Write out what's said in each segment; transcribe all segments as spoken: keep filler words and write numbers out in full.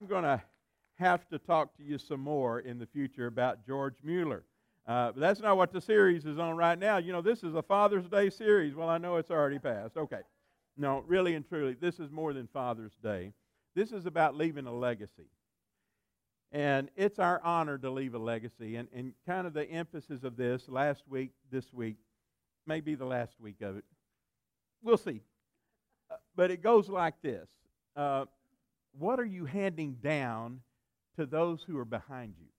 I'm going to have to talk to you some more in the future about George Mueller. Uh, but that's not what the series is on right now. You know, this is a Father's Day series. Well, I know it's already passed. Okay. No, really and truly, this is more than Father's Day. This is about leaving a legacy. And it's our honor to leave a legacy. And, and kind of the emphasis of this last week, this week, may be the last week of it. We'll see. Uh, but it goes like this. Uh, what are you handing down to those who are behind you?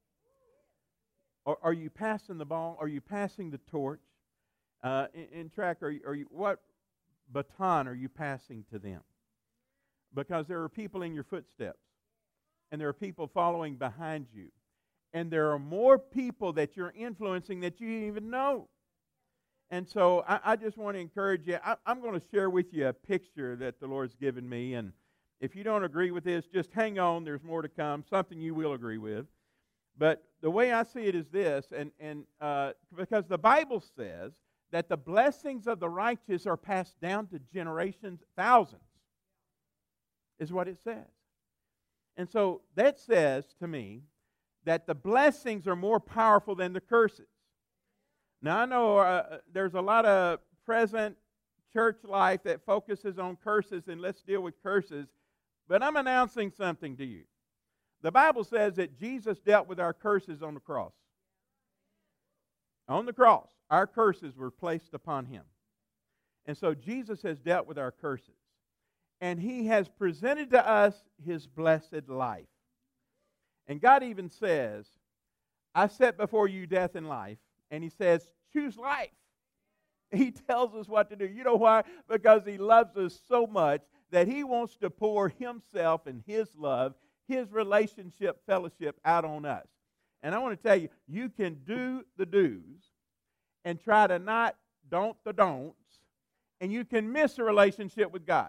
Or are you passing the ball? Are you passing the torch? Uh, in, in track, are you, are you, what baton are you passing to them? Because there are people in your footsteps. And there are people following behind you. And there are more people that you're influencing that you didn't even know. And so I, I just want to encourage you. I, I'm going to share with you a picture that the Lord's given me. And if you don't agree with this, just hang on. There's more to come, something you will agree with. But the way I see it is this, and, and uh, because the Bible says that the blessings of the righteous are passed down to generations, thousands, is what it says. And so that says to me that the blessings are more powerful than the curses. Now, I know uh, there's a lot of present church life that focuses on curses and let's deal with curses, but I'm announcing something to you. The Bible says that Jesus dealt with our curses on the cross. On the cross, our curses were placed upon Him. And so Jesus has dealt with our curses. And He has presented to us His blessed life. And God even says, I set before you death and life. And He says, choose life. He tells us what to do. You know why? Because He loves us so much that He wants to pour Himself and His love, His relationship, fellowship out on us. And I want to tell you, you can do the do's and try to not don't the don'ts, and you can miss a relationship with God.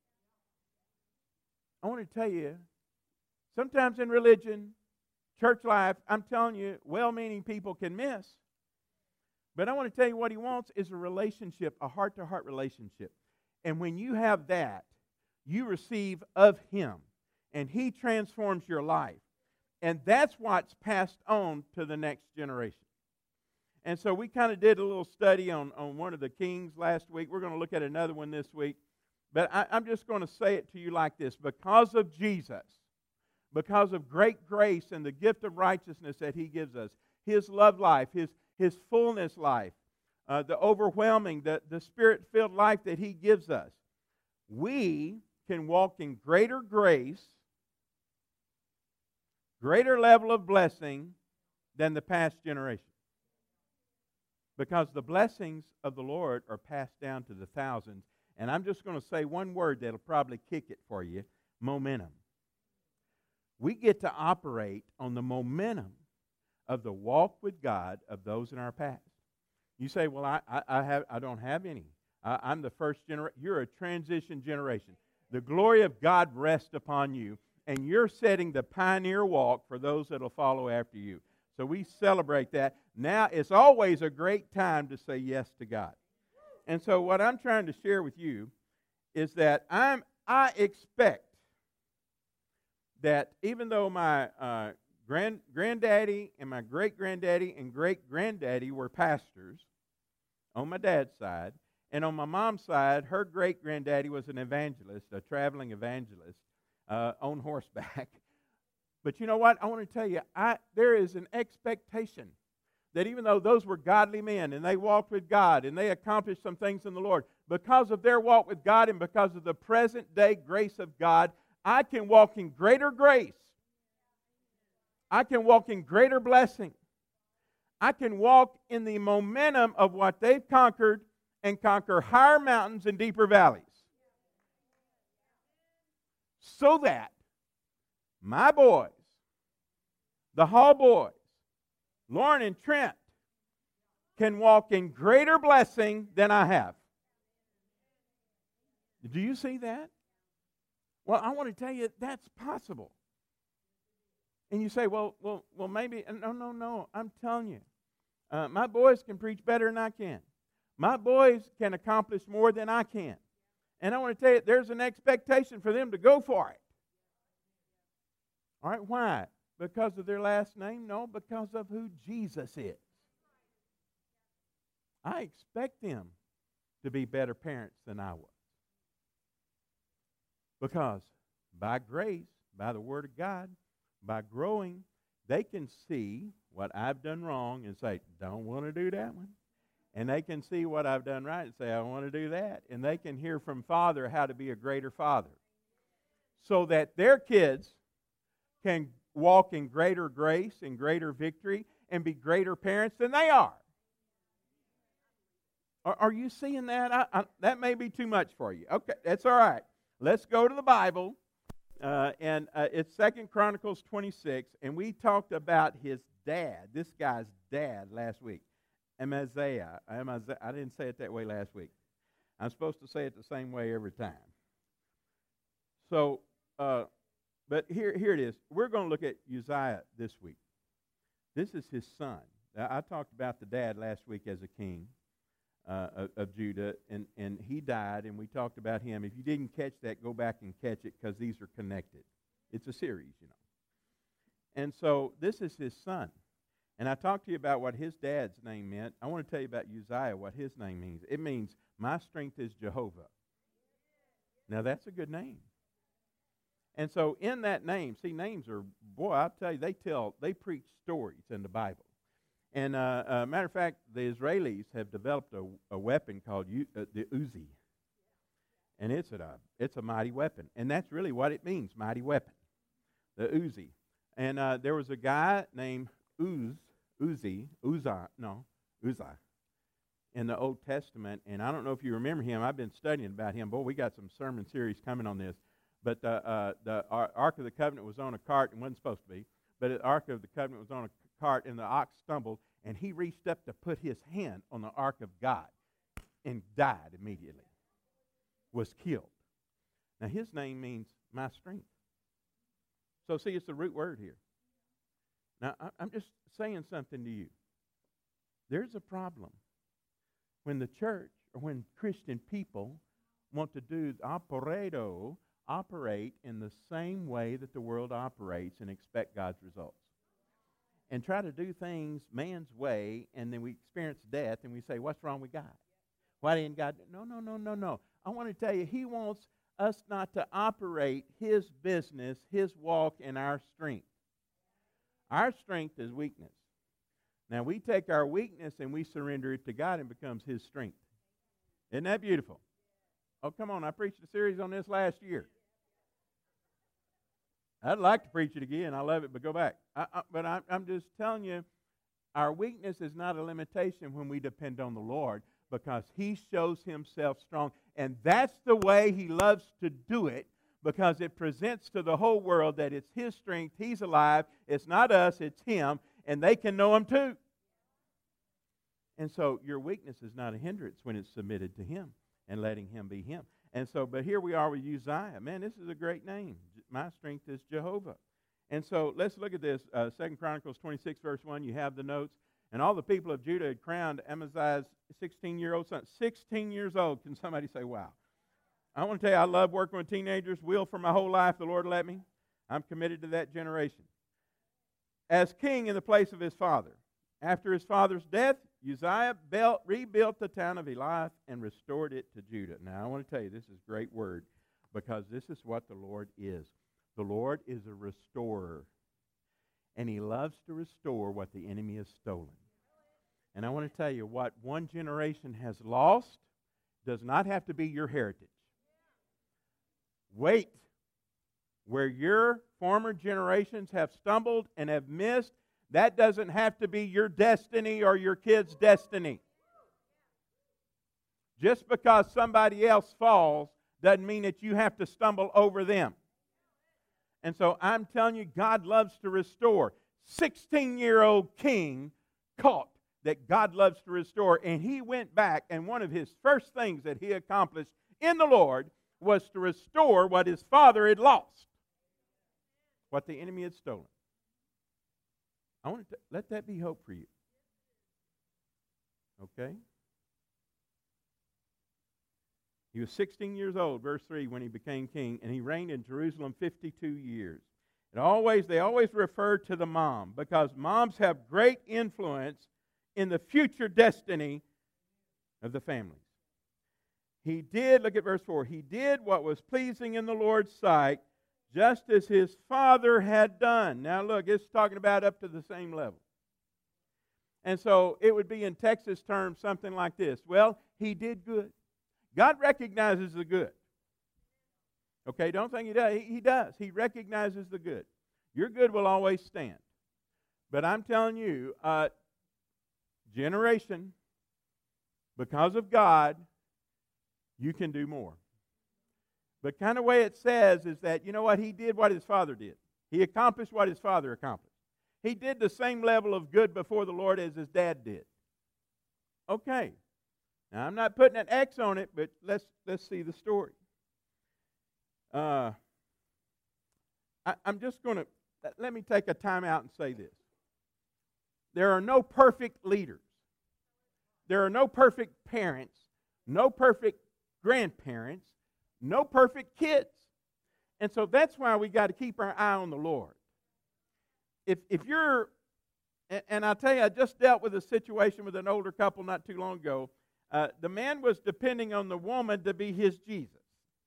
I want to tell you, sometimes in religion, church life, I'm telling you, well-meaning people can miss. But I want to tell you what He wants is a relationship, a heart-to-heart relationship. And when you have that, you receive of Him. And He transforms your life. And that's what's passed on to the next generation. And so we kind of did a little study on, on one of the kings last week. We're going to look at another one this week. But I, I'm just going to say it to you like this. Because of Jesus, because of great grace and the gift of righteousness that He gives us, His love life, His, His fullness life, uh, the overwhelming, the, the Spirit-filled life that He gives us, we can walk in greater grace, greater level of blessing than the past generation. Because the blessings of the Lord are passed down to the thousands. And I'm just going to say one word that'll probably kick it for you, momentum. We get to operate on the momentum of the walk with God of those in our past. You say, well, I, I, I, have, I don't have any. I, I'm the first generation. You're a transition generation. The glory of God rests upon you, and you're setting the pioneer walk for those that will follow after you. So we celebrate that. Now, it's always a great time to say yes to God. And so what I'm trying to share with you is that I'm, I expect that even though my uh, grand granddaddy and my great-granddaddy and great-granddaddy were pastors on my dad's side, and on my mom's side, her great-granddaddy was an evangelist, a traveling evangelist uh, on horseback. But you know what? I want to tell you, I, there is an expectation that even though those were godly men and they walked with God and they accomplished some things in the Lord, because of their walk with God and because of the present day grace of God, I can walk in greater grace. I can walk in greater blessing. I can walk in the momentum of what they've conquered and conquer higher mountains and deeper valleys. So that my boys, the Hall boys, Lauren and Trent, can walk in greater blessing than I have. Do you see that? Well, I want to tell you that's possible. And you say, well, well, well, maybe, no, no, no, I'm telling you. Uh, my boys can preach better than I can. My boys can accomplish more than I can. And I want to tell you, there's an expectation for them to go for it. All right, why? Because of their last name? No, because of who Jesus is. I expect them to be better parents than I was. Because by grace, by the Word of God, by growing, they can see what I've done wrong and say, don't want to do that one. And they can see what I've done right and say, I want to do that. And they can hear from Father how to be a greater father. So that their kids can walk in greater grace and greater victory and be greater parents than they are. Are, are you seeing that? I, I, that may be too much for you. Okay, that's all right. Let's go to the Bible. Uh, and uh, it's Second Chronicles twenty-six. And we talked about his dad, this guy's dad, last week. Amaziah. Amaziah. I didn't say it that way last week. I'm supposed to say it the same way every time. So, uh, but here, here it is. We're going to look at Uzziah this week. This is his son. Now, I talked about the dad last week as a king uh, of, of Judah, and, and he died, and we talked about him. If you didn't catch that, go back and catch it, because these are connected. It's a series, you know. And so this is his son. And I talked to you about what his dad's name meant. I want to tell you about Uzziah, what his name means. It means, my strength is Jehovah. Now, that's a good name. And so in that name, see, names are, boy, I'll tell you, they tell, they preach stories in the Bible. And uh, uh, matter of fact, the Israelis have developed a, a weapon called U, uh, the Uzi. And it's a, it's a mighty weapon. And that's really what it means, mighty weapon, the Uzi. And uh, there was a guy named Uz, Uzi, Uzzah, no, Uzzah, in the Old Testament. And I don't know if you remember him. I've been studying about him. Boy, we got some sermon series coming on this. But the, uh, the Ark of the Covenant was on a cart, and wasn't supposed to be. But the Ark of the Covenant was on a cart, and the ox stumbled, and he reached up to put his hand on the Ark of God and died immediately, was killed. Now, his name means my strength. So, see, it's the root word here. Now, I'm just saying something to you. There's a problem when the church or when Christian people want to do operato, operate in the same way that the world operates and expect God's results. And try to do things man's way, and then we experience death, and we say, what's wrong with God? Why didn't God? No, no, no, no, no. I want to tell you, he wants us not to operate his business, his walk, in our strength. Our strength is weakness. Now, we take our weakness and we surrender it to God, and it becomes his strength. Isn't that beautiful? Oh, come on. I preached a series on this last year. I'd like to preach it again. I love it, but go back. I, I, but I, I'm just telling you, our weakness is not a limitation when we depend on the Lord, because he shows himself strong. And that's the way he loves to do it, because it presents to the whole world that it's his strength, he's alive, it's not us, it's him, and they can know him too. And so your weakness is not a hindrance when it's submitted to him and letting him be him. And so, but here we are with Uzziah. Man, this is a great name. My strength is Jehovah. And so let's look at this. Uh, Second Chronicles twenty-six, verse one, you have the notes. And all the people of Judah had crowned Amaziah's sixteen-year-old son. sixteen years old. Can somebody say, wow? I want to tell you, I love working with teenagers. Will for my whole life, the Lord let me. I'm committed to that generation. As king in the place of his father. After his father's death, Uzziah built, rebuilt the town of Elath and restored it to Judah. Now, I want to tell you, this is a great word, because this is what the Lord is. The Lord is a restorer, and he loves to restore what the enemy has stolen. And I want to tell you, what one generation has lost does not have to be your heritage. Wait. Where your former generations have stumbled and have missed, that doesn't have to be your destiny or your kid's destiny. Just because somebody else falls doesn't mean that you have to stumble over them. And so I'm telling you, God loves to restore. sixteen-year-old king caught that God loves to restore, and he went back, and one of his first things that he accomplished in the Lord was to restore what his father had lost, what the enemy had stolen. I want to let that be hope for you. Okay? He was sixteen years old, verse three, when he became king, and he reigned in Jerusalem fifty-two years. It always, they always refer to the mom because moms have great influence in the future destiny of the families. He did, look at verse four, he did what was pleasing in the Lord's sight, just as his father had done. Now look, it's talking about up to the same level. And so it would be in Texas terms something like this. Well, he did good. God recognizes the good. Okay, don't think he does. He, he does. He recognizes the good. Your good will always stand. But I'm telling you, uh, generation, because of God, you can do more. But kind of way it says is that, you know what, he did what his father did. He accomplished what his father accomplished. He did the same level of good before the Lord as his dad did. Okay. Now, I'm not putting an X on it, but let's let's see the story. Uh, I, I'm just going to, let me take a time out and say this. There are no perfect leaders. There are no perfect parents, no perfect grandparents, no perfect kids. And so that's why we got to keep our eye on the Lord. If if you're, and, and I'll tell you, I just dealt with a situation with an older couple not too long ago. Uh, the man was depending on the woman to be his Jesus.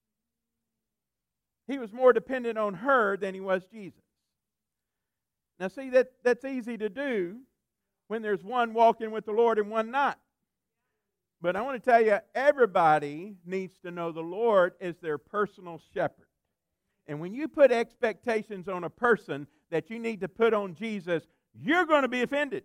He was more dependent on her than he was Jesus. Now see, that, that's easy to do when there's one walking with the Lord and one not. But I want to tell you, everybody needs to know the Lord as their personal shepherd. And when you put expectations on a person that you need to put on Jesus, you're going to be offended.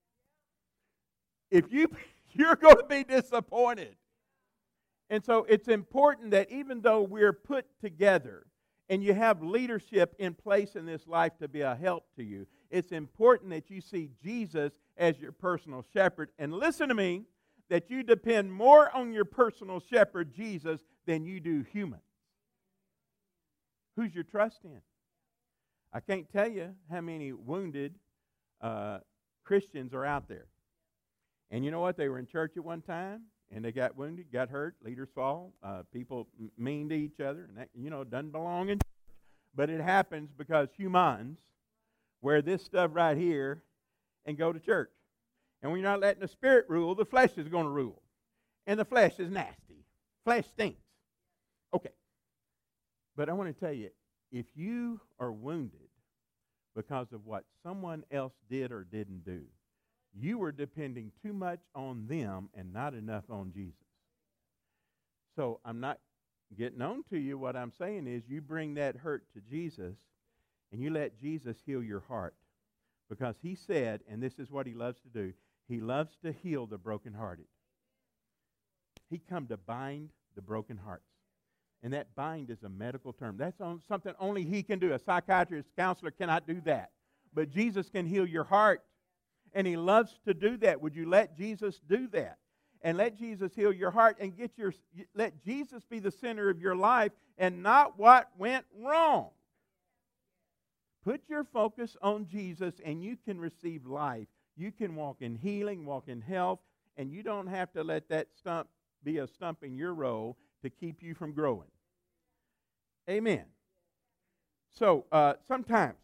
If you, you're going to be disappointed. And so it's important that even though we're put together and you have leadership in place in this life to be a help to you, it's important that you see Jesus as your personal shepherd. And listen to me, that you depend more on your personal shepherd, Jesus, than you do humans. Who's your trust in? I can't tell you how many wounded uh, Christians are out there. And you know what? They were in church at one time, and they got wounded, got hurt, leaders fall, uh, people mean to each other, and that, you know, doesn't belong in church. But it happens because humans wear this stuff right here and go to church. And when you're not letting the Spirit rule, the flesh is going to rule. And the flesh is nasty. Flesh stinks. Okay. But I want to tell you, if you are wounded because of what someone else did or didn't do, you were depending too much on them and not enough on Jesus. So I'm not getting on to you. What I'm saying is you bring that hurt to Jesus and you let Jesus heal your heart. Because he said, and this is what he loves to do, he loves to heal the brokenhearted. He come to bind the broken hearts. And that bind is a medical term. That's on something only he can do. A psychiatrist, counselor cannot do that. But Jesus can heal your heart. And he loves to do that. Would you let Jesus do that? And let Jesus heal your heart and get your let Jesus be the center of your life and not what went wrong. Put your focus on Jesus and you can receive life. You can walk in healing, walk in health, and you don't have to let that stump be a stump in your road to keep you from growing. Amen. So, uh, sometimes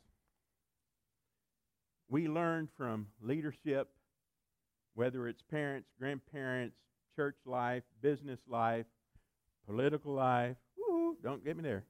we learn from leadership, whether it's parents, grandparents, church life, business life, political life. Woo, don't get me there.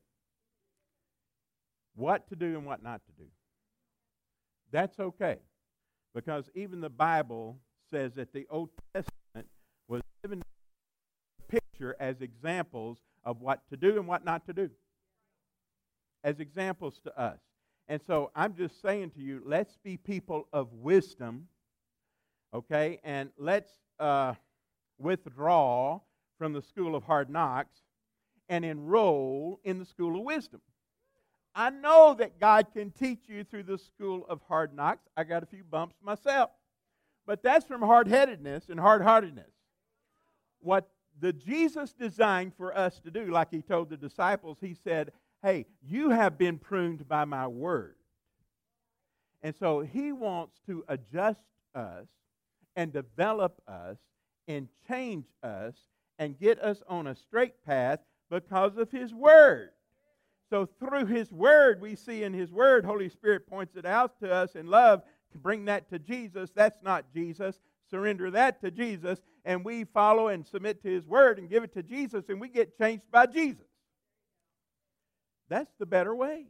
What to do and what not to do. That's okay. Because even the Bible says that the Old Testament was given a picture as examples of what to do and what not to do. As examples to us. And so I'm just saying to you, let's be people of wisdom, okay? And let's uh, withdraw from the school of hard knocks and enroll in the school of wisdom. I know that God can teach you through the school of hard knocks. I got a few bumps myself. But that's from hard-headedness and hard-heartedness. What the Jesus designed for us to do, like he told the disciples, he said, hey, you have been pruned by my word. And so he wants to adjust us and develop us and change us and get us on a straight path because of his word. So through His Word, we see in His Word, Holy Spirit points it out to us in love to bring that to Jesus. That's not Jesus. Surrender that to Jesus, and we follow and submit to His Word and give it to Jesus, and we get changed by Jesus. That's the better way.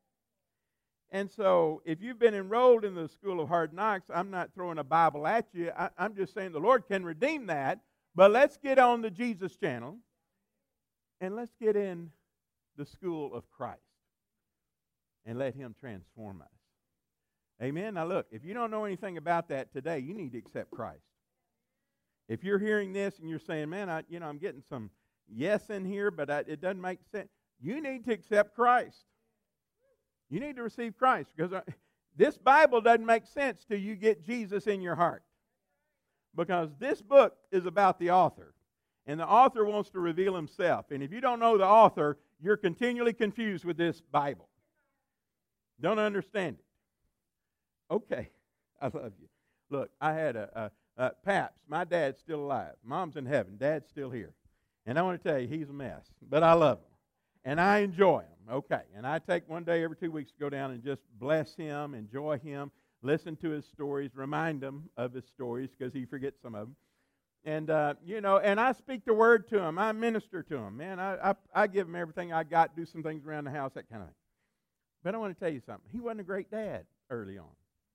And so, if you've been enrolled in the School of Hard Knocks, I'm not throwing a Bible at you. I, I'm just saying the Lord can redeem that. But let's get on the Jesus channel, and let's get in the school of Christ and let Him transform us. Amen? Now look, if you don't know anything about that today, you need to accept Christ. If you're hearing this and you're saying, man, I, you know, I'm getting some yes in here, but I, it doesn't make sense, you need to accept Christ. You need to receive Christ, because I, this Bible doesn't make sense till you get Jesus in your heart. Because this book is about the author, and the author wants to reveal himself. And if you don't know the author, you're continually confused with this Bible. Don't understand it. Okay, I love you. Look, I had a, a, a Paps. My dad's still alive. Mom's in heaven. Dad's still here. And I want to tell you, he's a mess. But I love him. And I enjoy him. Okay. And I take one day every two weeks to go down and just bless him, enjoy him, listen to his stories, remind him of his stories because he forgets some of them. And, uh, you know, and I speak the word to him. I minister to him. Man, I, I, I give him everything I got, do some things around the house, that kind of thing. But I want to tell you something. He wasn't a great dad early on.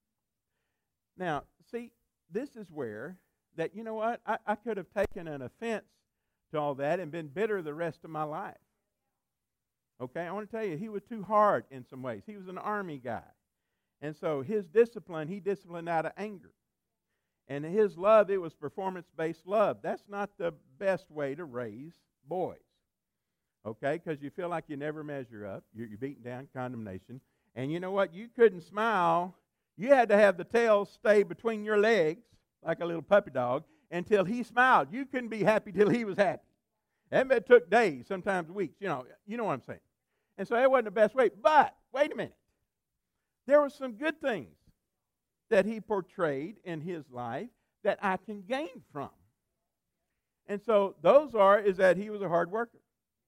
Now, see, this is where that, you know what, I, I could have taken an offense to all that and been bitter the rest of my life. Okay, I want to tell you, he was too hard in some ways. He was an army guy. And so his discipline, he disciplined out of anger. And his love, it was performance-based love. That's not the best way to raise boys. Okay, because you feel like you never measure up. You're, you're beaten down, condemnation. And you know what, you couldn't smile. You had to have the tail stay between your legs, like a little puppy dog, until he smiled. You couldn't be happy till he was happy. That took days, sometimes weeks. You know, you know what I'm saying. And so that wasn't the best way. But, wait a minute. There were some good things that he portrayed in his life that I can gain from. And so those are, is that he was a hard worker.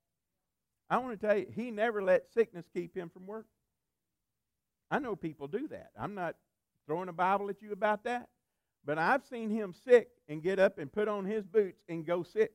I want to tell you, he never let sickness keep him from work. I know people do that. I'm not throwing a Bible at you about that. But I've seen him sick and get up and put on his boots and go sick.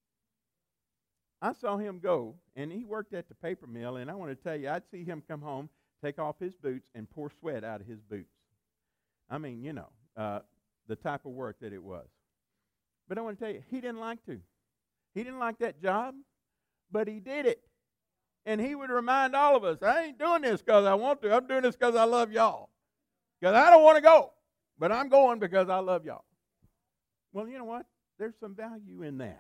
I saw him go, and he worked at the paper mill, and I want to tell you, I'd see him come home, take off his boots, and pour sweat out of his boots. I mean, you know, uh, the type of work that it was. But I want to tell you, he didn't like to. He didn't like that job, but he did it. And he would remind all of us, I ain't doing this because I want to. I'm doing this because I love y'all. Because I don't want to go, but I'm going because I love y'all. Well, you know what? There's some value in that.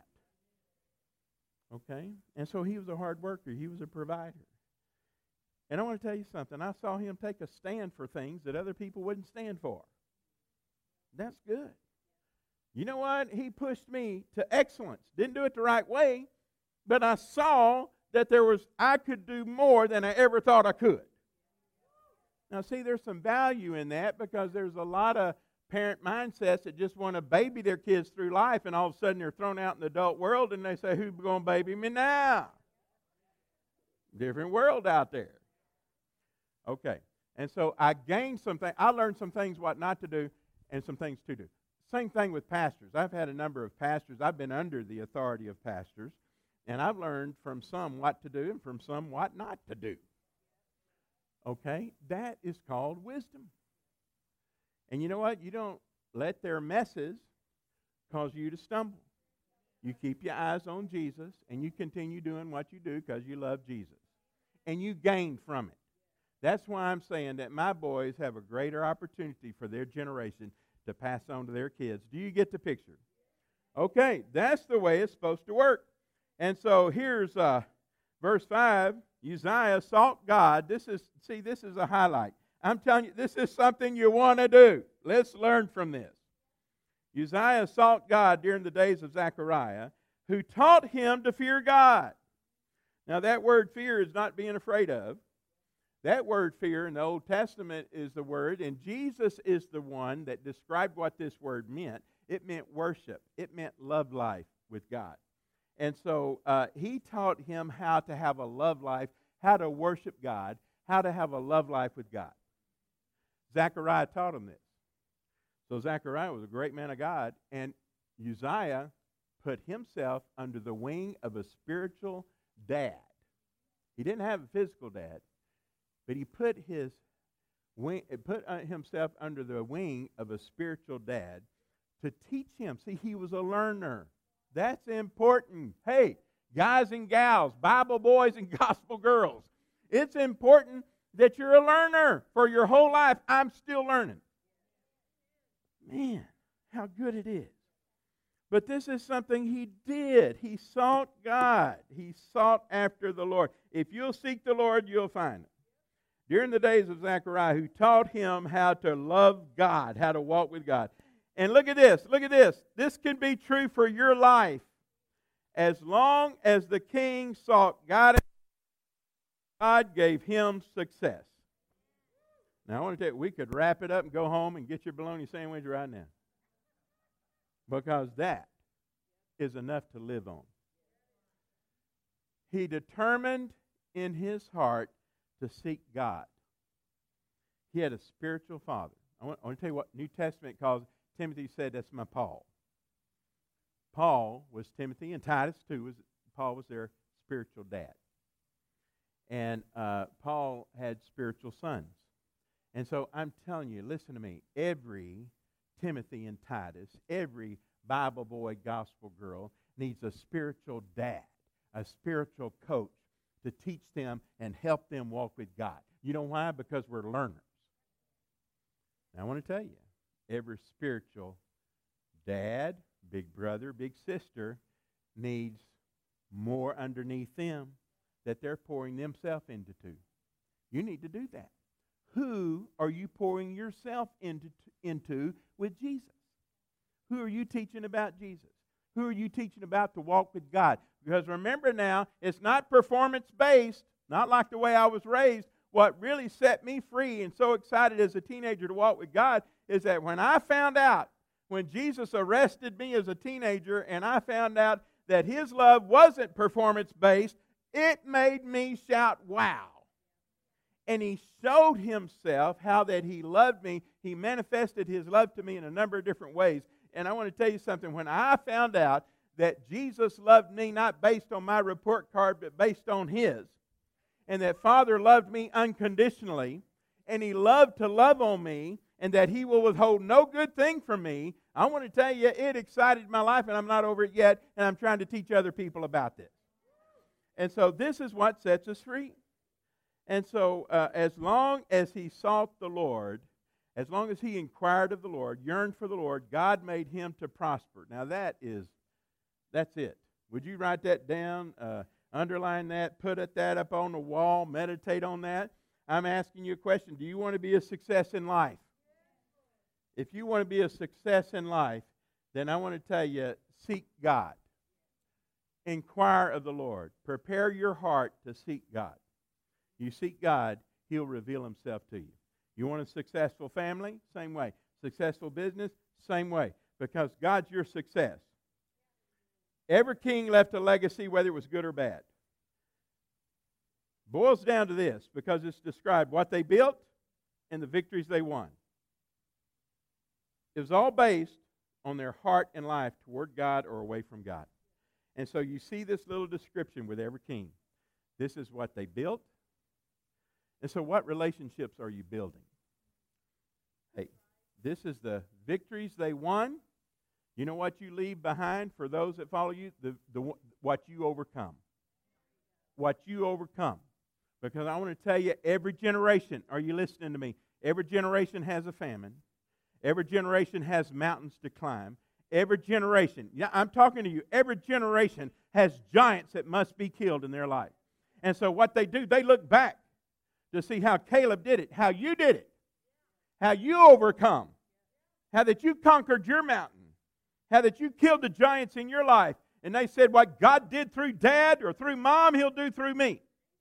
Okay? And so he was a hard worker. He was a provider. And I want to tell you something. I saw him take a stand for things that other people wouldn't stand for. That's good. You know what? He pushed me to excellence. Didn't do it the right way, but I saw that there was, I could do more than I ever thought I could. Now, see, there's some value in that because there's a lot of parent mindsets that just want to baby their kids through life, and all of a sudden they're thrown out in the adult world, and they say, who's going to baby me now? Different world out there. Okay, and so I gained some things. I learned some things what not to do and some things to do. Same thing with pastors. I've had a number of pastors. I've been under the authority of pastors, and I've learned from some what to do and from some what not to do. Okay, that is called wisdom. And you know what? You don't let their messes cause you to stumble. You keep your eyes on Jesus, and you continue doing what you do because you love Jesus. And you gain from it. That's why I'm saying that my boys have a greater opportunity for their generation to pass on to their kids. Do you get the picture? Okay, that's the way it's supposed to work. And so here's uh, verse five. Uzziah sought God. This is, see, this is a highlight. I'm telling you, this is something you want to do. Let's learn from this. Uzziah sought God during the days of Zechariah, who taught him to fear God. Now, that word fear is not being afraid of. That word fear in the Old Testament is the word, and Jesus is the one that described what this word meant. It meant worship. It meant love life with God. And so uh, he taught him how to have a love life, how to worship God, how to have a love life with God. Zechariah taught him this. So Zechariah was a great man of God, and Uzziah put himself under the wing of a spiritual dad. He didn't have a physical dad, but he put his wing, put himself under the wing of a spiritual dad to teach him. See, he was a learner. That's important. Hey, guys and gals, Bible boys and gospel girls, it's important that you're a learner for your whole life. I'm still learning. Man, how good it is. But this is something he did. He sought God. He sought after the Lord. If you'll seek the Lord, you'll find him. During the days of Zechariah, who taught him how to love God, how to walk with God. And look at this. Look at this. This can be true for your life. As long as the king sought God, God gave him success. Now, I want to tell you, we could wrap it up and go home and get your bologna sandwich right now. Because that is enough to live on. He determined in his heart to seek God. He had a spiritual father. I want, I want to tell you what New Testament calls Timothy said, that's my Paul. Paul was Timothy, and Titus too. Was, Paul was their spiritual dad. And uh, Paul had spiritual sons. And so I'm telling you, listen to me, every Timothy and Titus, every Bible boy, gospel girl needs a spiritual dad, a spiritual coach to teach them and help them walk with God. You know why? Because we're learners. Now, I want to tell you, every spiritual dad, big brother, big sister needs more underneath them that they're pouring themselves into. You need to do that. Who are you pouring yourself into, into with Jesus? Who are you teaching about Jesus? Who are you teaching about to walk with God? Because remember now, it's not performance-based, not like the way I was raised. What really set me free and so excited as a teenager to walk with God is that when I found out, when Jesus arrested me as a teenager and I found out that his love wasn't performance-based, it made me shout, wow. And he showed himself how that he loved me. He manifested his love to me in a number of different ways. And I want to tell you something. When I found out that Jesus loved me not based on my report card, but based on his, and that Father loved me unconditionally, and he loved to love on me, and that he will withhold no good thing from me, I want to tell you, it excited my life, and I'm not over it yet, and I'm trying to teach other people about this. And so this is what sets us free. And so uh, as long as he sought the Lord, as long as he inquired of the Lord, yearned for the Lord, God made him to prosper. Now that is, that's it. Would you write that down, uh, underline that, put it, that up on the wall, meditate on that? I'm asking you a question. Do you want to be a success in life? If you want to be a success in life, then I want to tell you, seek God. Inquire of the Lord. Prepare your heart to seek God. You seek God, he'll reveal himself to you. You want a successful family? Same way. Successful business? Same way. Because God's your success. Every king left a legacy, whether it was good or bad. Boils down to this, because it's described what they built and the victories they won. It was all based on their heart and life toward God or away from God. And so you see this little description with every king. This is what they built. And so what relationships are you building? Hey, this is the victories they won. You know what you leave behind for those that follow you? The, the, what you overcome. What you overcome. Because I want to tell you, every generation, are you listening to me? Every generation has a famine. Every generation has mountains to climb. Every generation, yeah, I'm talking to you, every generation has giants that must be killed in their life. And so what they do, they look back to see how Caleb did it, how you did it, how you overcome, how that you conquered your mountain, how that you killed the giants in your life. And they said, what God did through Dad or through Mom, he'll do through me.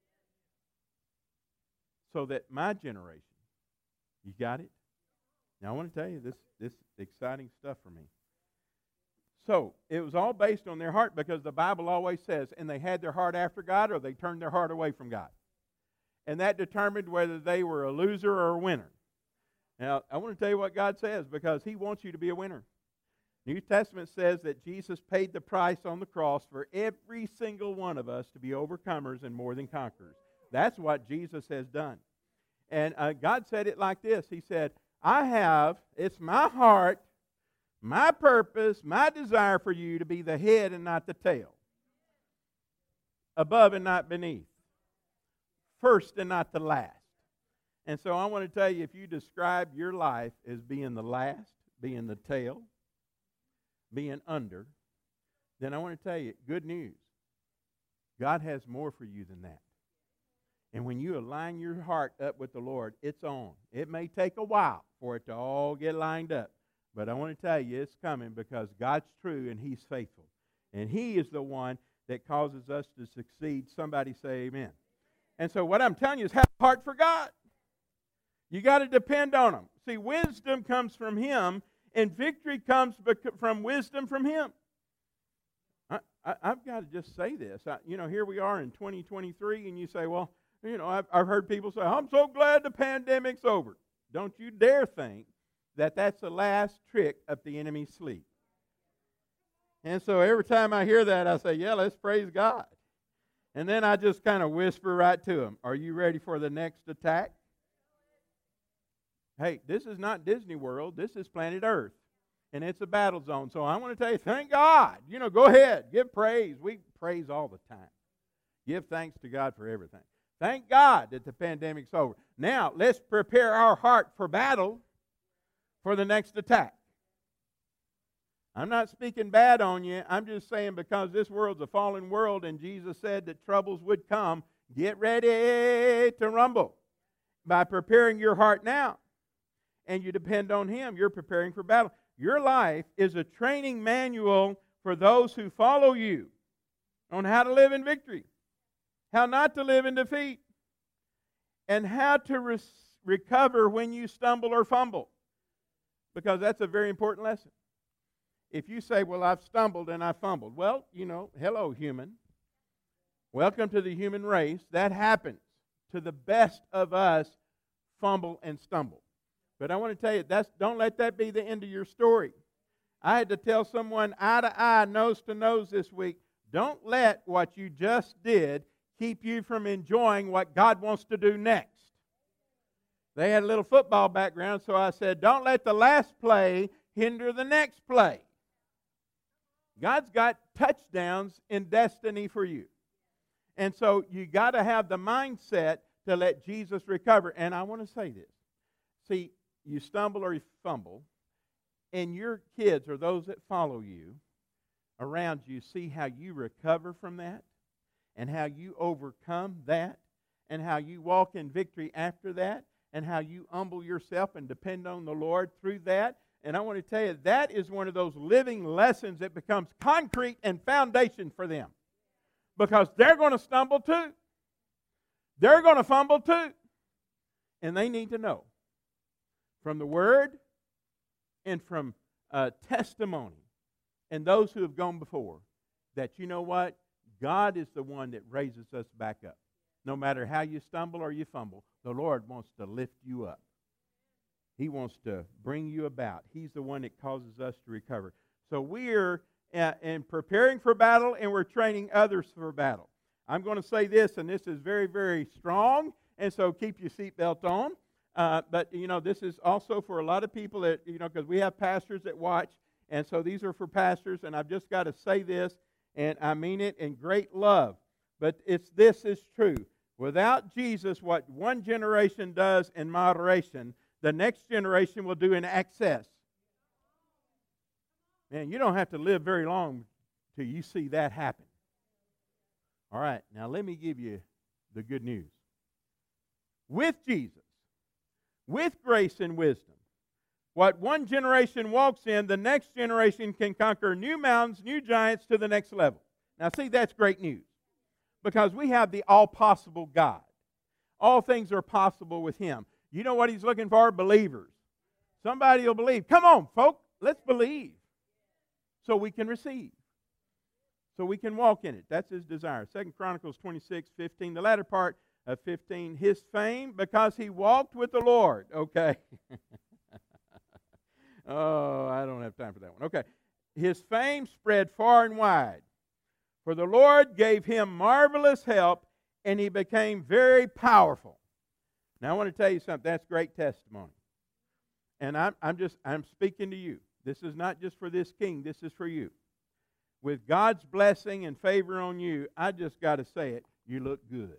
So that my generation, you got it? Now I want to tell you, this, this is exciting stuff for me. So, it was all based on their heart because the Bible always says, and they had their heart after God or they turned their heart away from God. and that determined whether they were a loser or a winner. Now, I want to tell you what God says, because He wants you to be a winner. New Testament says that Jesus paid the price on the cross for every single one of us to be overcomers and more than conquerors. That's what Jesus has done. And uh, God said it like this. He said, I have, it's my heart, my purpose, my desire for you to be the head and not the tail, above and not beneath, first and not the last. And so I want to tell you, if you describe your life as being the last, being the tail, being under, then I want to tell you, good news. God has more for you than that. And when you align your heart up with the Lord, it's on. It may take a while for it to all get lined up. But I want to tell you, it's coming, because God's true and He's faithful. And He is the one that causes us to succeed. Somebody say amen. And so what I'm telling you is have a heart for God. You got to depend on Him. See, wisdom comes from Him, and victory comes from wisdom from Him. I, I, I've got to just say this. I, you know, here we are in twenty twenty-three, and you say, well, you know, I've, I've heard people say, I'm so glad the pandemic's over. Don't you dare think that that's the last trick up the enemy's sleeve. And so every time I hear that, I say, yeah, let's praise God. And then I just kind of whisper right to them, are you ready for the next attack? Hey, this is not Disney World. This is planet Earth. And it's a battle zone. So I want to tell you, thank God. You know, go ahead. Give praise. We praise all the time. Give thanks to God for everything. Thank God that the pandemic's over. Now, let's prepare our heart for battle for the next attack. I'm not speaking bad on you. I'm just saying, because this world's a fallen world and Jesus said that troubles would come, get ready to rumble by preparing your heart now. And you depend on Him. You're preparing for battle. Your life is a training manual for those who follow you on how to live in victory, how not to live in defeat, and how to re- recover when you stumble or fumble. Because that's a very important lesson. If you say, well, I've stumbled and I fumbled. Well, you know, hello, human. Welcome to the human race. That happens to the best of us, fumble and stumble. But I want to tell you, that's, don't let that be the end of your story. I had to tell someone eye to eye, nose to nose this week, don't let what you just did keep you from enjoying what God wants to do next. They had a little football background, so I said, don't let the last play hinder the next play. God's got touchdowns in destiny for you. And so you got to have the mindset to let Jesus recover. And I want to say this. See, you stumble or you fumble, and your kids or those that follow you around you see how you recover from that, and how you overcome that, and how you walk in victory after that, and how you humble yourself and depend on the Lord through that. And I want to tell you, that is one of those living lessons that becomes concrete and foundation for them. Because they're going to stumble too. They're going to fumble too. And they need to know from the Word and from uh, testimony and those who have gone before that, you know what? God is the one that raises us back up. No matter how you stumble or you fumble, the Lord wants to lift you up. He wants to bring you about. He's the one that causes us to recover. So we're uh, in preparing for battle, and we're training others for battle. I'm going to say this, and this is very, very strong, and so keep your seatbelt on. Uh, but, you know, this is also for a lot of people that, you know, because we have pastors that watch, and so these are for pastors, and I've just got to say this, and I mean it in great love. But it's this is true. Without Jesus, what one generation does in moderation, the next generation will do in excess. Man, you don't have to live very long till you see that happen. All right, now let me give you the good news. With Jesus, with grace and wisdom, what one generation walks in, the next generation can conquer new mountains, new giants to the next level. Now see, that's great news. Because we have the all-possible God. All things are possible with Him. You know what He's looking for? Believers. Somebody will believe. Come on, folks, let's believe. So we can receive. So we can walk in it. That's His desire. Second Chronicles twenty-six fifteen. The latter part of fifteen, his fame because he walked with the Lord. Okay. Oh, I don't have time for that one. Okay. His fame spread far and wide, for the Lord gave him marvelous help, and he became very powerful. Now, I want to tell you something. That's great testimony. And I'm, I'm just, I'm speaking to you. This is not just for this king. This is for you. With God's blessing and favor on you, I just got to say it, you look good.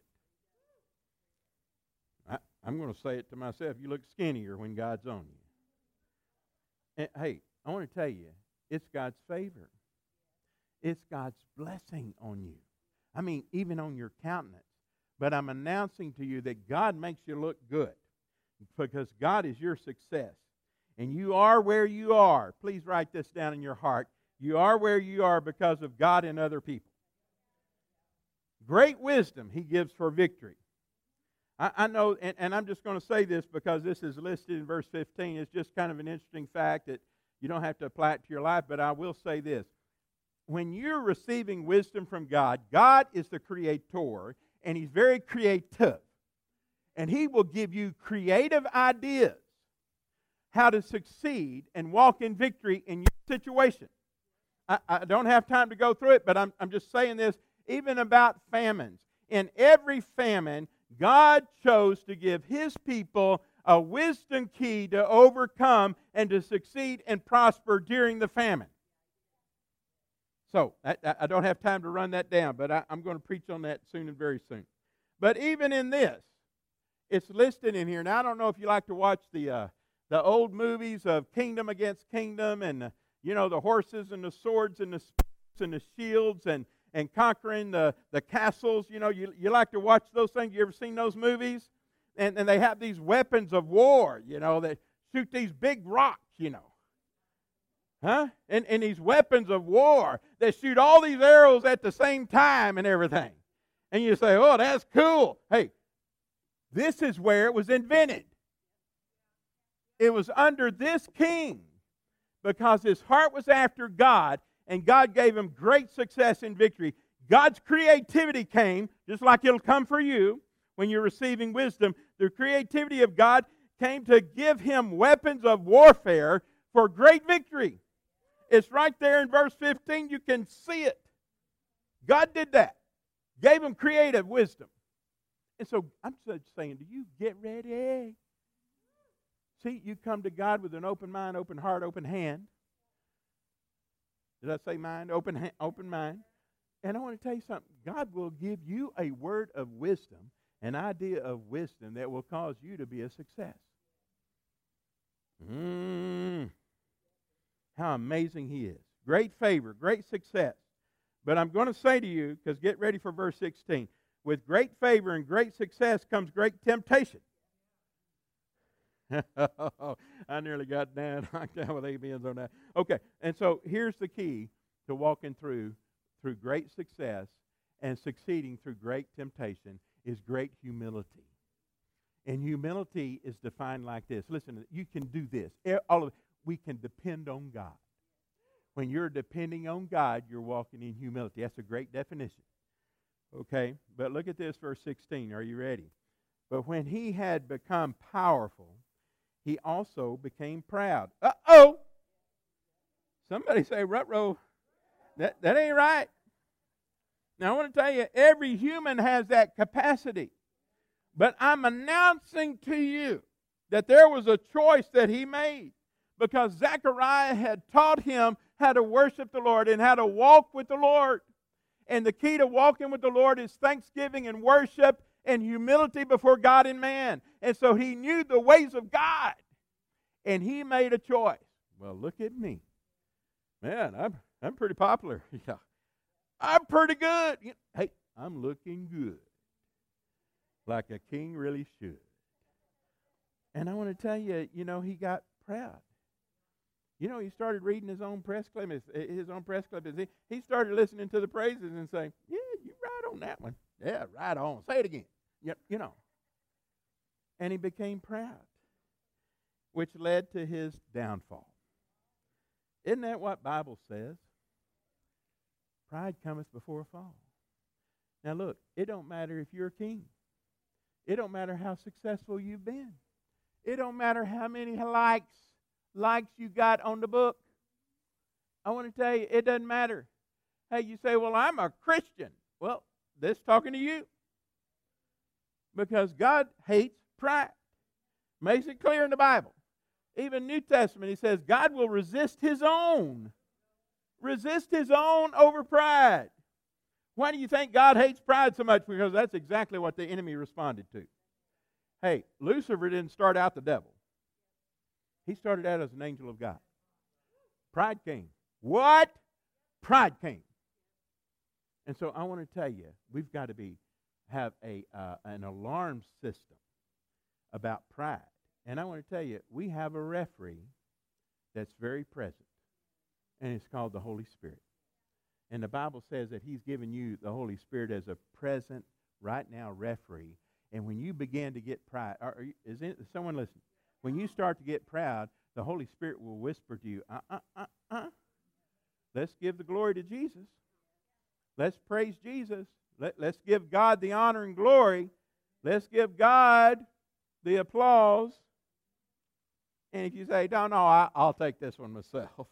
I, I'm going to say it to myself. You look skinnier when God's on you. And, hey, I want to tell you, it's God's favor. It's God's blessing on you. I mean, even on your countenance. But I'm announcing to you that God makes you look good because God is your success. And you are where you are. Please write this down in your heart. You are where you are because of God and other people. Great wisdom He gives for victory. I, I know, and, and I'm just going to say this because this is listed in verse fifteen. It's just kind of an interesting fact that you don't have to apply it to your life, but I will say this. When you're receiving wisdom from God, God is the creator, and He's very creative. And He will give you creative ideas how to succeed and walk in victory in your situation. I, I don't have time to go through it, but I'm, I'm just saying this, even about famines. In every famine, God chose to give His people a wisdom key to overcome and to succeed and prosper during the famine. So, I, I don't have time to run that down, but I, I'm going to preach on that soon and very soon. But even in this, it's listed in here. Now, I don't know if you like to watch the uh, the old movies of kingdom against kingdom and, uh, you know, the horses and the swords and the spears and the shields and, and conquering the, the castles. You know, you, you like to watch those things. You ever seen those movies? And, and they have these weapons of war, you know, that shoot these big rocks, you know. Huh? And, and these weapons of war that shoot all these arrows at the same time and everything. And you say, oh, that's cool. Hey, this is where it was invented. It was under this king because his heart was after God and God gave him great success and victory. God's creativity came, just like it'll come for you when you're receiving wisdom. The creativity of God came to give him weapons of warfare for great victory. It's right there in verse fifteen. You can see it. God did that. Gave him creative wisdom. And so I'm just saying, do you get ready? See, you come to God with an open mind, open heart, open hand. Did I say mind? Open, ha- open mind. And I want to tell you something. God will give you a word of wisdom, an idea of wisdom that will cause you to be a success. Mm. How amazing He is. Great favor, great success. But I'm going to say to you, because get ready for verse sixteen. With great favor and great success comes great temptation. I nearly got down, knocked down with amens on that. Okay, and so here's the key to walking through through great success and succeeding through great temptation is great humility. And humility is defined like this. Listen, you can do this. All of it. We can depend on God. When you're depending on God, you're walking in humility. That's a great definition. Okay, but look at this, verse sixteen. Are you ready? But when he had become powerful, he also became proud. Uh-oh! Somebody say, ruh-roh. That, that ain't right. Now, I want to tell you, every human has that capacity. But I'm announcing to you that there was a choice that he made because Zechariah had taught him how to worship the Lord and how to walk with the Lord. And the key to walking with the Lord is thanksgiving and worship and humility before God and man. And so he knew the ways of God. And he made a choice. Well, look at me. Man, I'm I'm pretty popular. Yeah. I'm pretty good. Hey, I'm looking good. Like a king really should. And I want to tell you, you know, he got proud. You know, he started reading his own press clippings, his own press clippings. He, he started listening to the praises and saying, yeah, you're right on that one. Yeah, right on. Say it again. Yep, you know. And he became proud, which led to his downfall. Isn't that what Bible says? Pride cometh before a fall. Now look, it don't matter if you're a king. It don't matter how successful you've been. It don't matter how many likes, likes you got on the book. I want to tell you, it doesn't matter. Hey, you say, well, I'm a Christian. Well, this talking to you. Because God hates pride. Makes it clear in the Bible. Even New Testament, he says, God will resist his own. Resist his own over pride. Why do you think God hates pride so much? Because that's exactly what the enemy responded to. Hey, Lucifer didn't start out the devil. He started out as an angel of God. Pride came. What? Pride came. And so I want to tell you, we've got to be have a uh, an alarm system about pride. And I want to tell you, we have a referee that's very present, and it's called the Holy Spirit. And the Bible says that he's given you the Holy Spirit as a present, right now, referee. And when you begin to get pride, are, are you, is, it, is someone listening? When you start to get proud, the Holy Spirit will whisper to you, uh, uh, uh, uh. Let's give the glory to Jesus. Let's praise Jesus. Let, let's give God the honor and glory. Let's give God the applause. And if you say, no, no, I, I'll take this one myself.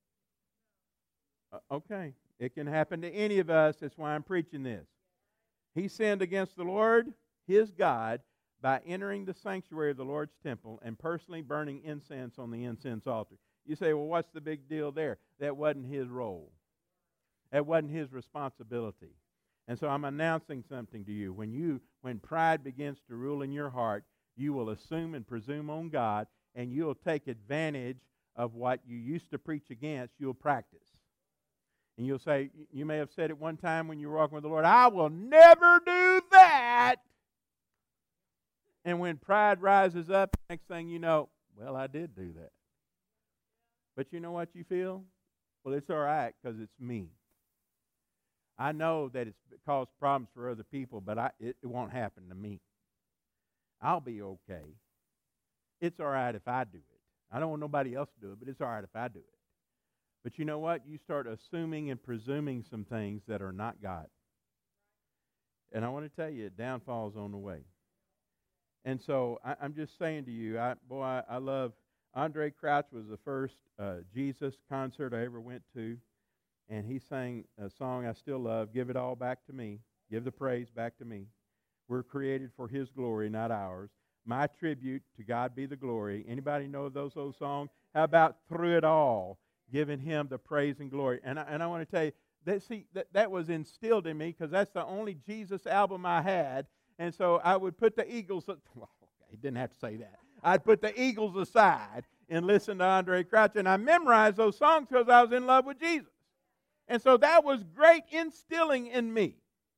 Uh, okay. It can happen to any of us. That's why I'm preaching this. He sinned against the Lord, his God, by entering the sanctuary of the Lord's temple and personally burning incense on the incense altar. You say, well, what's the big deal there? That wasn't his role. That wasn't his responsibility. And so I'm announcing something to you. When you, when pride begins to rule in your heart, you will assume and presume on God, and you'll take advantage of what you used to preach against. You'll practice. And you'll say, you may have said it one time when you were walking with the Lord, I will never do that. And when pride rises up, next thing you know, well, I did do that. But you know what you feel? Well, it's all right because it's me. I know that it's caused problems for other people, but I, it, it won't happen to me. I'll be okay. It's all right if I do it. I don't want nobody else to do it, but it's all right if I do it. But you know what? You start assuming and presuming some things that are not God. And I want to tell you, downfall's on the way. And so I, I'm just saying to you, I, boy, I, I love, Andre Crouch was the first uh, Jesus concert I ever went to. And he sang a song I still love, Give It All Back to Me. Give the praise back to me. We're created for his glory, not ours. My tribute, to God be the glory. Anybody know those old songs? How about Through It All, giving him the praise and glory? And I, and I want to tell you, that, see, that, that was instilled in me because that's the only Jesus album I had. And so I would put the Eagles, well, okay, he didn't have to say that. I'd put the Eagles aside and listen to Andre Crouch. And I memorized those songs because I was in love with Jesus. And so that was great instilling in me.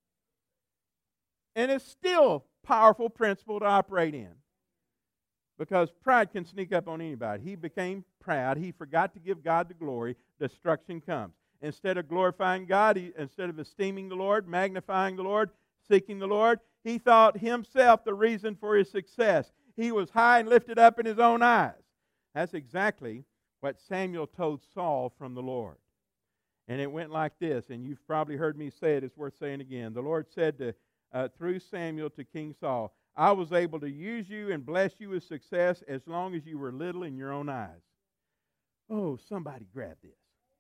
And it's still a powerful principle to operate in. Because pride can sneak up on anybody. He became proud. He forgot to give God the glory. Destruction comes. Instead of glorifying God, he, instead of esteeming the Lord, magnifying the Lord, seeking the Lord, he thought himself the reason for his success. He was high and lifted up in his own eyes. That's exactly what Samuel told Saul from the Lord. And it went like this, and you've probably heard me say it. It's worth saying again. The Lord said to, uh, through Samuel to King Saul, I was able to use you and bless you with success as long as you were little in your own eyes. Oh, somebody grab this.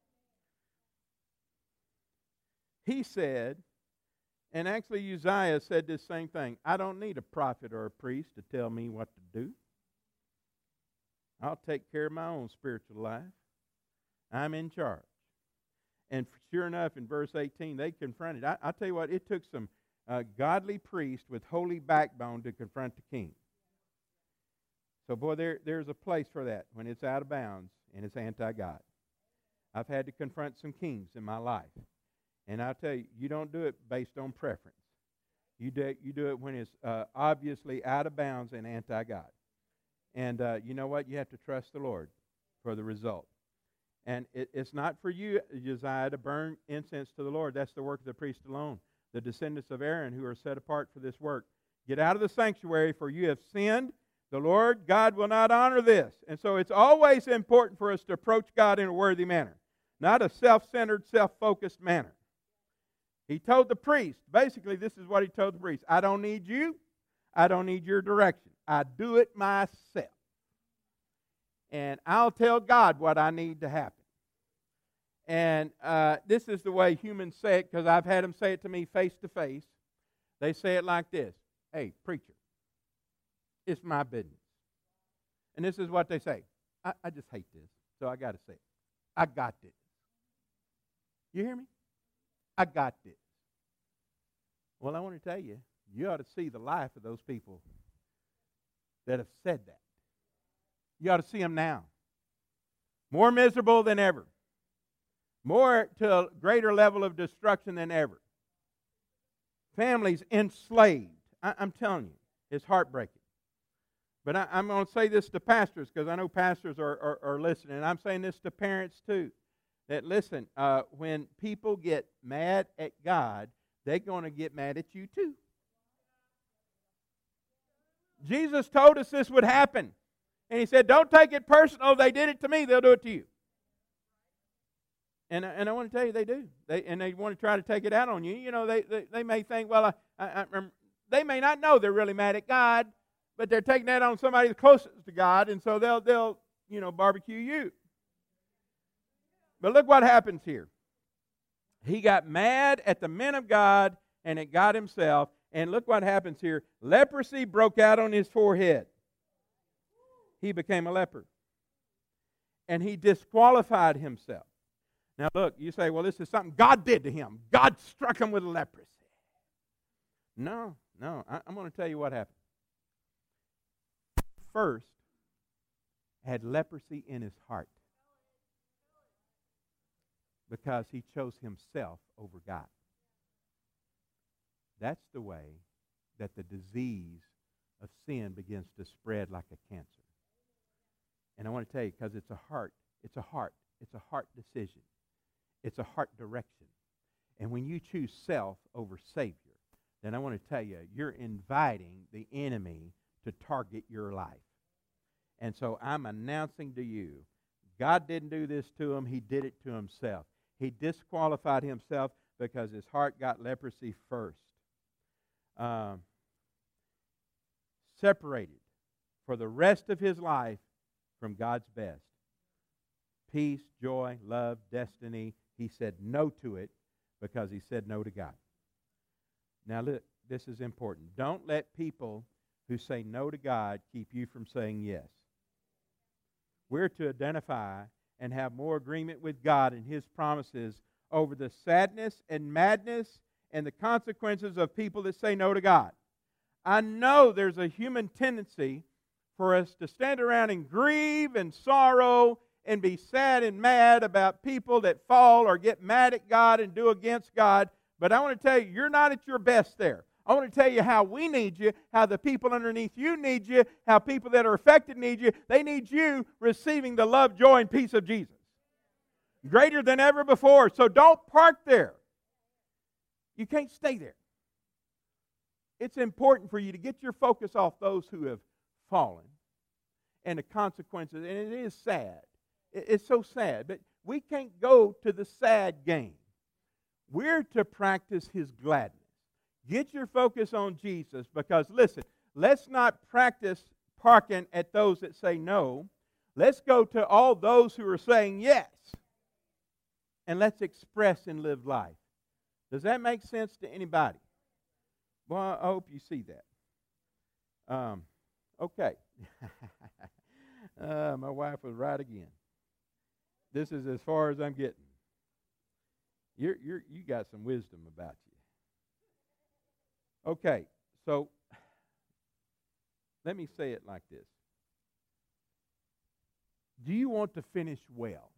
He said, and actually Uzziah said this same thing, I don't need a prophet or a priest to tell me what to do. I'll take care of my own spiritual life. I'm in charge. And sure enough, in verse eighteen, they confronted. I, I'll tell you what, it took some uh, godly priest with holy backbone to confront the king. So, boy, there, there's a place for that when it's out of bounds and it's anti-God. I've had to confront some kings in my life. And I'll tell you, you don't do it based on preference. You do it, you do it when it's uh, obviously out of bounds and anti-God. And uh, you know what? You have to trust the Lord for the result. And it, it's not for you, Uzziah, to burn incense to the Lord. That's the work of the priest alone. The descendants of Aaron who are set apart for this work. Get out of the sanctuary, for you have sinned. The Lord God will not honor this. And so it's always important for us to approach God in a worthy manner. Not a self-centered, self-focused manner. He told the priest, basically this is what he told the priest. I don't need you. I don't need your direction. I do it myself. And I'll tell God what I need to happen. And uh, this is the way humans say it, because I've had them say it to me face to face. They say it like this: "Hey, preacher, it's my business." And this is what they say: I, I just hate this, so I got to say it. I got this. You hear me? I got this. Well, I want to tell you, you ought to see the life of those people that have said that. You ought to see them now. More miserable than ever. More to a greater level of destruction than ever. Families enslaved. I, I'm telling you, it's heartbreaking. But I, I'm going to say this to pastors, because I know pastors are, are, are listening. And I'm saying this to parents too. That listen, uh, when people get mad at God, they're going to get mad at you too. Jesus told us this would happen. And He said, don't take it personal. They did it to me, they'll do it to you. And, and I want to tell you, they do. They, and they want to try to take it out on you. You know, they, they, they may think, well, I, I, I, they may not know they're really mad at God, but they're taking that on somebody that's closest to God, and so they'll, they'll you know, barbecue you. But look what happens here. He got mad at the men of God and at God Himself, and look what happens here. Leprosy broke out on his forehead. He became a leper. And he disqualified himself. Now look, you say, well, this is something God did to him. God struck him with leprosy. No, no. I, I'm going to tell you what happened. First, had leprosy in his heart. Because he chose himself over God. That's the way that the disease of sin begins to spread like a cancer. And I want to tell you, because it's a heart, it's a heart, it's a heart decision. It's a heart direction. And when you choose self over Savior, then I want to tell you, you're inviting the enemy to target your life. And so I'm announcing to you, God didn't do this to him, He did it to Himself. He disqualified himself because his heart got leprosy first. Um, separated for the rest of his life from God's best. Peace, joy, love, destiny. He said no to it because he said no to God. Now look, this is important. Don't let people who say no to God keep you from saying yes. We're to identify and have more agreement with God and His promises over the sadness and madness and the consequences of people that say no to God. I know there's a human tendency for us to stand around and grieve and sorrow and be sad and mad about people that fall or get mad at God and do against God. But I want to tell you, you're not at your best there. I want to tell you how we need you, how the people underneath you need you, how people that are affected need you. They need you receiving the love, joy, and peace of Jesus. Greater than ever before. So don't park there. You can't stay there. It's important for you to get your focus off those who have fallen and the consequences. And it is sad. It's so sad. But we can't go to the sad game. We're to practice His gladness. Get your focus on Jesus, because listen, let's not practice parking at those that say no. Let's go to all those who are saying yes. And let's express and live life. Does that make sense to anybody? Well, I hope you see that. Um, okay. uh, my wife was right again. This is as far as I'm getting. You're, you're, you got some wisdom about you. Okay, so let me say it like this. Do you want to finish well?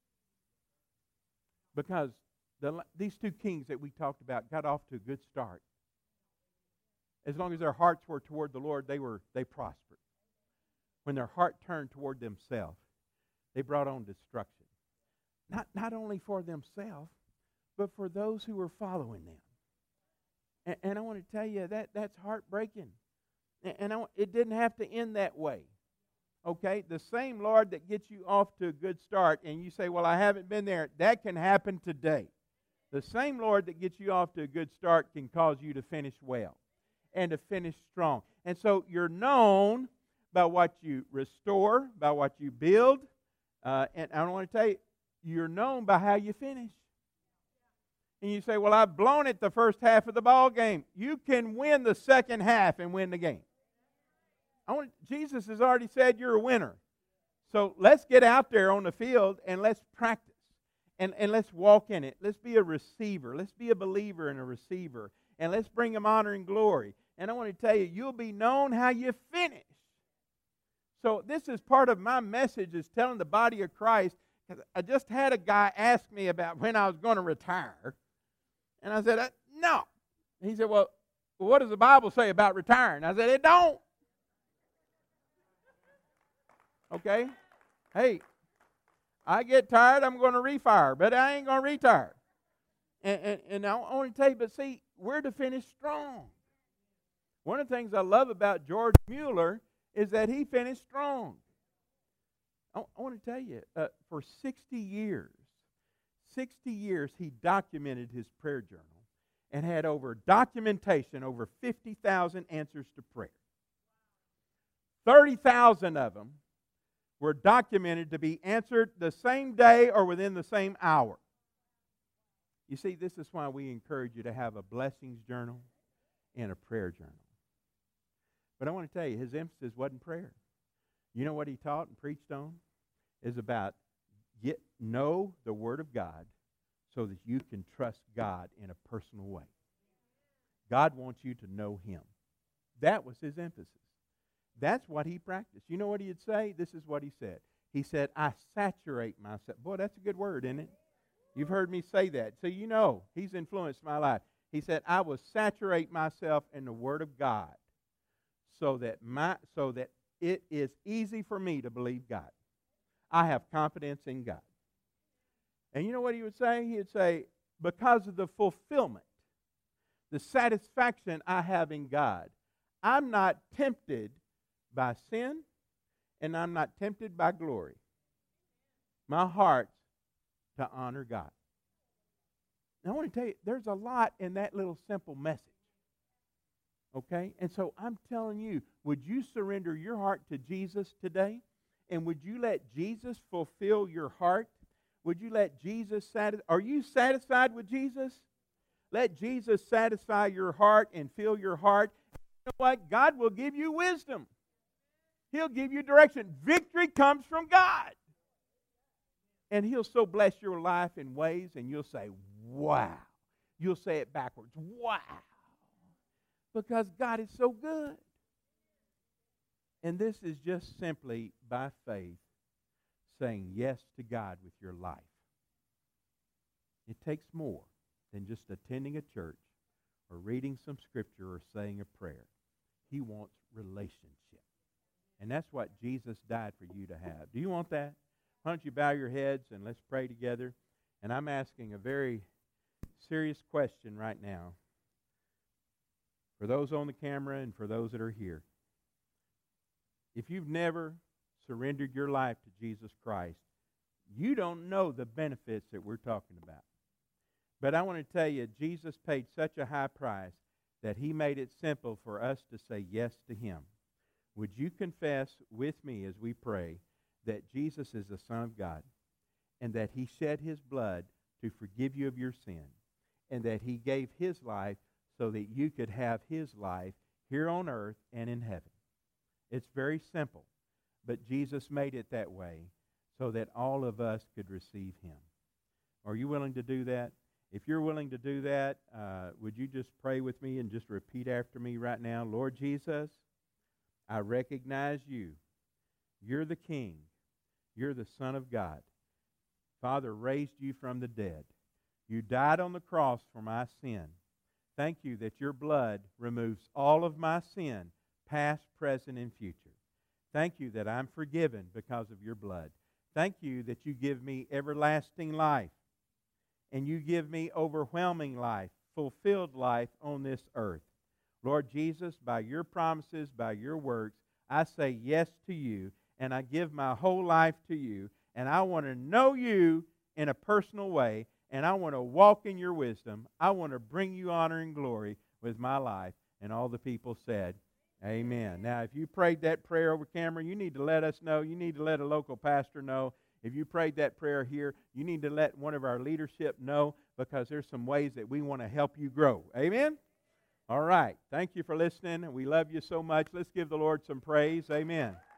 Because the, these two kings that we talked about got off to a good start. As long as their hearts were toward the Lord, they were they prospered. When their heart turned toward themselves, they brought on destruction. Not, not only for themselves, but for those who were following them. And, and I want to tell you, that that's heartbreaking. And, and I, it didn't have to end that way. Okay? The same Lord that gets you off to a good start, and you say, well, I haven't been there, that can happen today. The same Lord that gets you off to a good start can cause you to finish well. and to finish strong. And so you're known by what you restore, by what you build. Uh, and I want to tell you, you're known by how you finish. And you say, well, I've blown it the first half of the ball game. You can win the second half and win the game. I want, Jesus has already said you're a winner. So let's get out there on the field and let's practice. And, and let's walk in it. Let's be a receiver. Let's be a believer and a receiver. And let's bring Him honor and glory. And I want to tell you, you'll be known how you finish. So this is part of my message, is telling the body of Christ. I just had a guy ask me about when I was going to retire. And I said, no. And he said, well, what does the Bible say about retiring? I said, it don't. Okay? Hey, I get tired, I'm going to refire, but I ain't going to retire. And, and, and I want to tell you, but see, we're to finish strong. One of the things I love about George Mueller is that he finished strong. I, I want to tell you, uh, for sixty years, sixty years he documented his prayer journal and had over documentation, over fifty thousand answers to prayer. thirty thousand of them were documented to be answered the same day or within the same hour. You see, this is why we encourage you to have a blessings journal and a prayer journal. But I want to tell you, his emphasis wasn't prayer. You know what he taught and preached on? Is about get know the Word of God so that you can trust God in a personal way. God wants you to know Him. That was his emphasis. That's what he practiced. You know what he'd say? This is what he said. He said, I saturate myself. Boy, that's a good word, isn't it? You've heard me say that. So you know, he's influenced my life. He said, I will saturate myself in the Word of God so that my so that it is easy for me to believe God. I have confidence in God. And you know what he would say? He would say, because of the fulfillment, the satisfaction I have in God, I'm not tempted by sin, and I'm not tempted by glory. My heart's to honor God. Now, I want to tell you, there's a lot in that little simple message. Okay? And so I'm telling you, would you surrender your heart to Jesus today? And would you let Jesus fulfill your heart? Would you let Jesus satisfy? Are you satisfied with Jesus? Let Jesus satisfy your heart and fill your heart. You know what? God will give you wisdom. He'll give you direction. Victory comes from God. And He'll so bless your life in ways, and you'll say, wow. You'll say it backwards. Wow. Because God is so good. And this is just simply by faith saying yes to God with your life. It takes more than just attending a church or reading some scripture or saying a prayer. He wants relationship. And that's what Jesus died for you to have. Do you want that? Why don't you bow your heads and let's pray together. And I'm asking a very serious question right now for those on the camera and for those that are here. If you've never surrendered your life to Jesus Christ, you don't know the benefits that we're talking about. But I want to tell you, Jesus paid such a high price that He made it simple for us to say yes to Him. Would you confess with me as we pray that Jesus is the Son of God and that He shed His blood to forgive you of your sin and that He gave His life so that you could have His life here on earth and in heaven? It's very simple, but Jesus made it that way so that all of us could receive Him. Are you willing to do that? If you're willing to do that, uh, would you just pray with me and just repeat after me right now? Lord Jesus, I recognize you. You're the King. You're the Son of God. Father raised you from the dead. You died on the cross for my sin. Thank you that your blood removes all of my sin, past, present, and future. Thank you that I'm forgiven because of your blood. Thank you that you give me everlasting life. And you give me overwhelming life, fulfilled life on this earth. Lord Jesus, by your promises, by your works, I say yes to you, and I give my whole life to you, and I want to know you in a personal way, and I want to walk in your wisdom. I want to bring you honor and glory with my life. And all the people said, amen. Now, if you prayed that prayer over camera, you need to let us know. You need to let a local pastor know. If you prayed that prayer here, you need to let one of our leadership know, because there's some ways that we want to help you grow. Amen? All right. Thank you for listening. We love you so much. Let's give the Lord some praise. Amen.